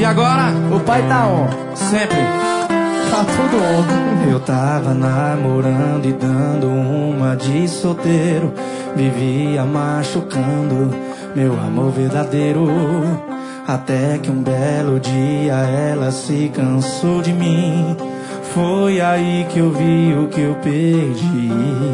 E agora? O pai tá on. Sempre. Tá tudo on. Eu tava namorando e dando uma de solteiro. Vivia machucando meu amor verdadeiro. Até que um belo dia ela se cansou de mim. Foi aí que eu vi o que eu perdi.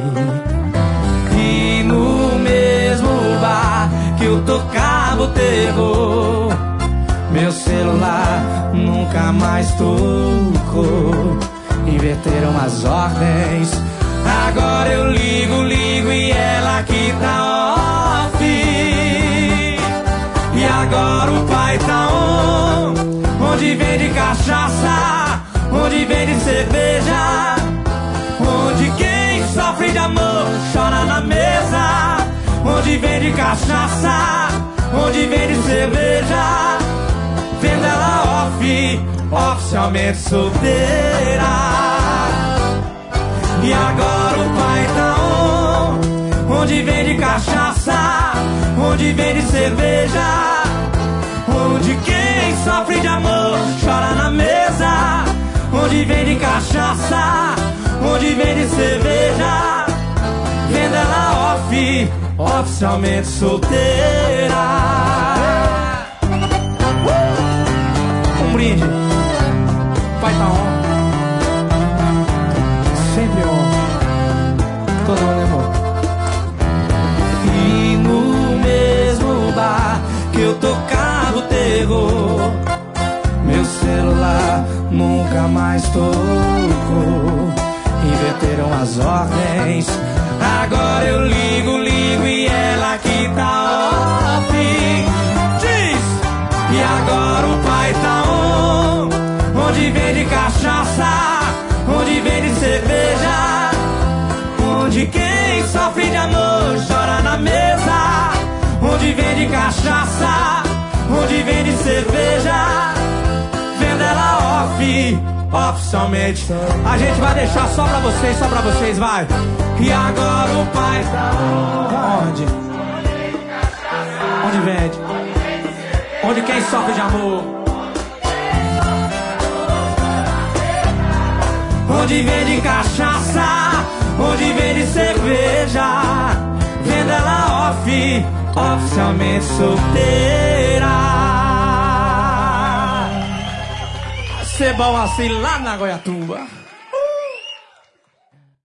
E no mesmo bar que eu tocava o terror, meu celular nunca mais tocou. Inverteram as ordens. Agora eu ligo e ela que tá off. E agora o pai tá on. Onde vende cachaça, onde vende cerveja, onde quem sofre de amor chora na mesa. Onde vende cachaça, onde vende cerveja, vendo ela off, oficialmente solteira. E agora o pai tá on. Onde vende cachaça, onde vende cerveja, onde quem sofre de amor chora na mesa. Onde vende cachaça, onde vende cerveja, vendo ela off, oficialmente solteira. Um brinde. Pai tá on. Sempre on. Todo on, né, amor? E no mesmo bar que eu tocava o terror, meu celular nunca mais tocou. Inverteram as ordens. Agora eu ligo e ela que tá off. Diz! E agora o pai tá on. Onde vende cachaça, onde vende cerveja, onde quem sofre de amor chora na mesa. Onde vende cachaça, onde vende cerveja, vendo ela off, oficialmente. A gente vai deixar só pra vocês, vai. E agora o pai tá onde? Onde vende? Onde quem sofre de amor? Onde vende cachaça, onde vende cerveja, vendo ela off, oficialmente solteira. Ser bom assim lá na Goiatuba.